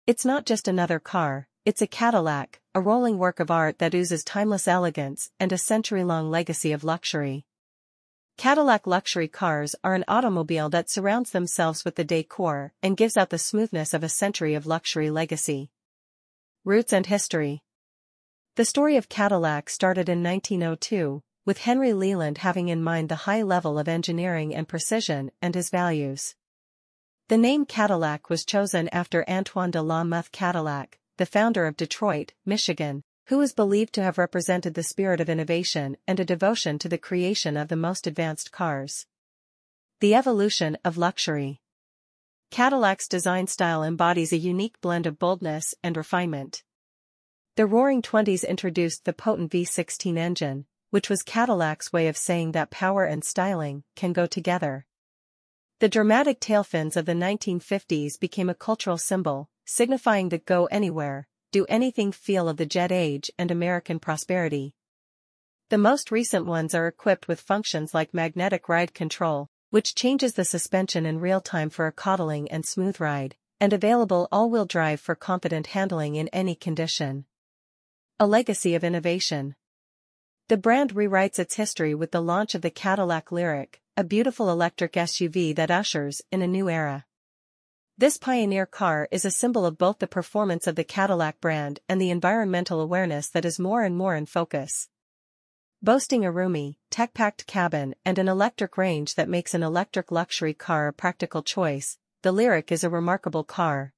It's not just another car, it's a Cadillac, a rolling work of art that oozes timeless elegance and a century-long legacy of luxury. Cadillac luxury cars are an automobile that surrounds themselves with the decor and gives out the smoothness of a century of luxury legacy. Roots and history. The story of Cadillac started in 1902, with Henry Leland having in mind the high level of engineering and precision and his values. The name Cadillac was chosen after Antoine de la Meurthe Cadillac, the founder of Detroit, Michigan, who is believed to have represented the spirit of innovation and a devotion to the creation of the most advanced cars. The evolution of luxury. Cadillac's design style embodies a unique blend of boldness and refinement. The Roaring Twenties introduced the potent V16 engine, which was Cadillac's way of saying that power and styling can go together. The dramatic tail fins of the 1950s became a cultural symbol, signifying the go anywhere, do anything feel of the jet age and American prosperity. The most recent ones are equipped with functions like magnetic ride control, which changes the suspension in real time for a coddling and smooth ride, and available all-wheel drive for confident handling in any condition. A legacy of innovation. The brand rewrites its history with the launch of the Cadillac Lyriq, a beautiful electric SUV that ushers in a new era. This pioneer car is a symbol of both the performance of the Cadillac brand and the environmental awareness that is more and more in focus. Boasting a roomy, tech-packed cabin and an electric range that makes an electric luxury car a practical choice, the Lyriq is a remarkable car.